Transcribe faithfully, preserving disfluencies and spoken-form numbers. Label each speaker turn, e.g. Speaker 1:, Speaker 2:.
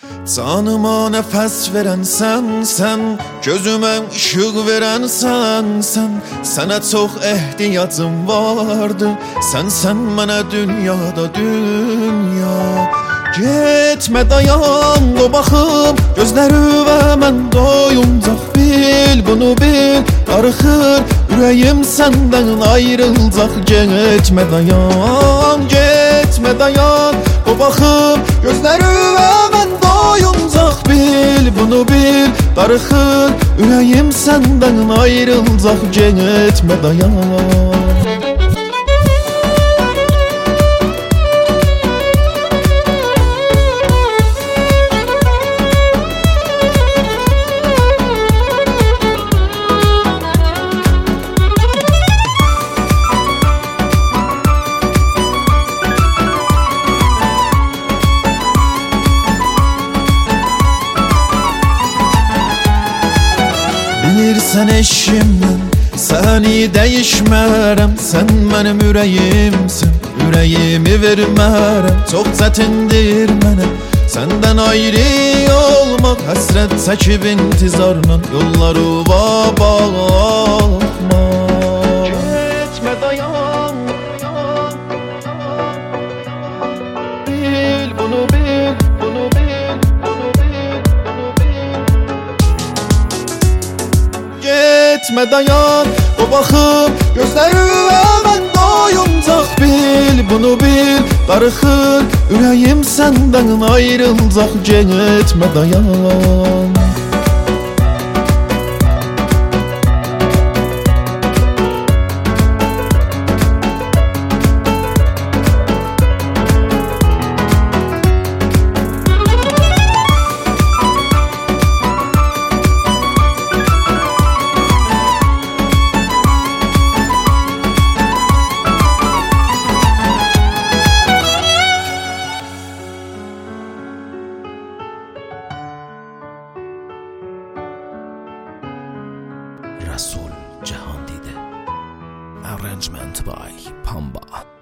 Speaker 1: Canıma nefes veren sensen, gözüme ışık veren sensen. Sana çok ehtiyacım vardı, sensen bana dünyada dünya. Gitme dayan o bakım gözleri ve ben doyuncak. Bil bunu bil, darıxır yüreğim senden ayrılacak. Gitme dayan, gitme dayan o bakım gözleri ve ben doyuncak. Bil bunu bil, darıxır yüreğim senden ayrılacak. Gitme dayan. Bilirsən eşimdən səni dəyişmərəm. Sən mənim ürəyimsən, ürəyimi vermərəm. Çox çətindir mənə səndən ayrı olmaq. Həsrət çəkib intizarla yolları baxma. Getmə dayan, bil bunu bil, bunu bil, bunu bil, bunu bil. Getmə dayan o baxım gözləri və mən doyuncaq. Bil bunu bil, darıxır ürəyim səndən ayrılacaq. Getmə dayan.
Speaker 2: Rasul Jahandide. Arrangement by Pamba.